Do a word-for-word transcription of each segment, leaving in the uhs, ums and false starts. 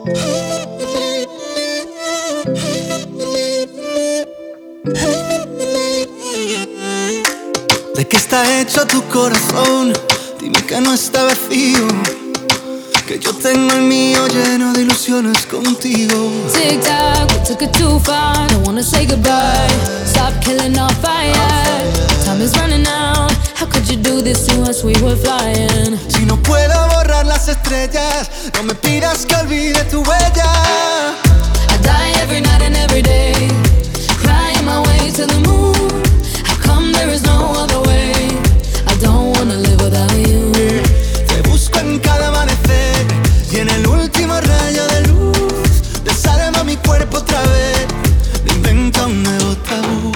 ¿De qué está hecho tu corazón? Dime que no está vacío, que yo tengo el mío lleno de ilusiones contigo. Tic tac, we took it too far. Don't wanna say goodbye. Stop killing our fire. Time is running out. How could you do this to us? We were flying. Si no puedo borrar las estrellas, no me pidas que olvide tu huella. I die every night and every day, crying my way to the moon. How come there is no other way? I don't wanna live without you. Te busco en cada amanecer y en el último rayo de luz desarma mi cuerpo otra vez, me inventa un nuevo tabú.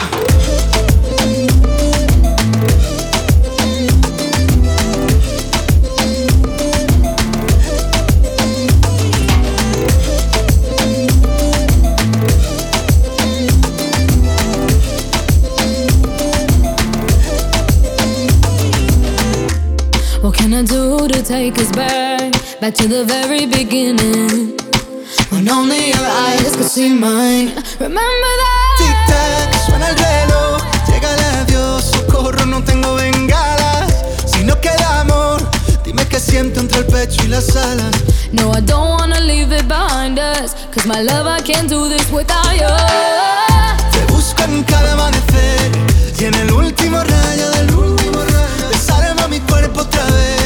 What can I do to take us back, back to the very beginning, when only your eyes could see mine? Remember that? Tic tac, suena el reloj, llega el adiós, socorro, no tengo bengalas. Si no queda amor, dime qué siento entre el pecho y las alas. No, I don't wanna leave it behind us, cause my love, I can't do this without you. Te busco en cada amanecer y en el último rayo del último rayo desarma mi cuerpo otra vez.